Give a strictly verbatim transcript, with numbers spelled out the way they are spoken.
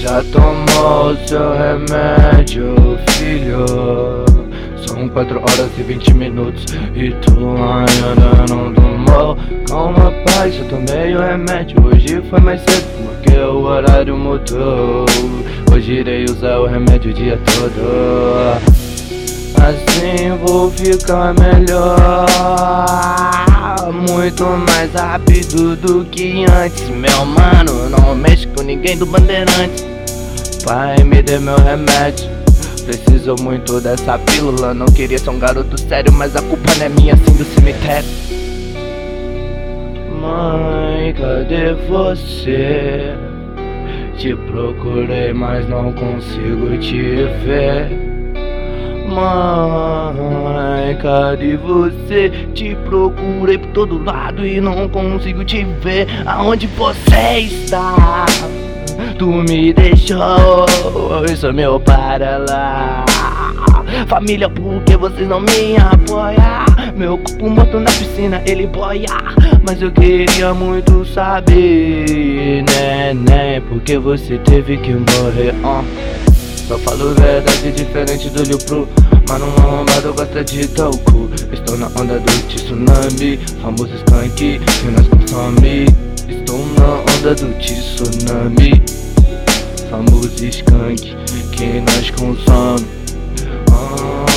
Já tomou o seu remédio, filho? São quatro horas e vinte minutos e tu ainda não tomou. Calma, pai, só tomei o remédio. Hoje foi mais cedo porque o horário mudou. Hoje irei usar o remédio o dia todo. Assim vou ficar melhor, muito mais rápido do que antes. Meu mano, não mexe com ninguém do Bandeirante. Pai, me dê meu remédio, preciso muito dessa pílula. Não queria ser um garoto sério, mas a culpa não é minha, sim do cemitério. Mãe, cadê você? Te procurei, mas não consigo te ver. Mãe, cadê você? Te procurei por todo lado e não consigo te ver. Aonde você está? Tu me deixou, eu sou meu para lá. Família, por que vocês não me apoiam? Meu corpo morto na piscina, ele boia. Mas eu queria muito saber, neném, por que você teve que morrer? uh. Só falo verdade diferente do Liu Pro. Mano, um arrombado gosta de talco. Estou na onda do tsunami, famoso skunk que nós consome. Estou na onda do tsunami, famoso skunk que nós consome. ah.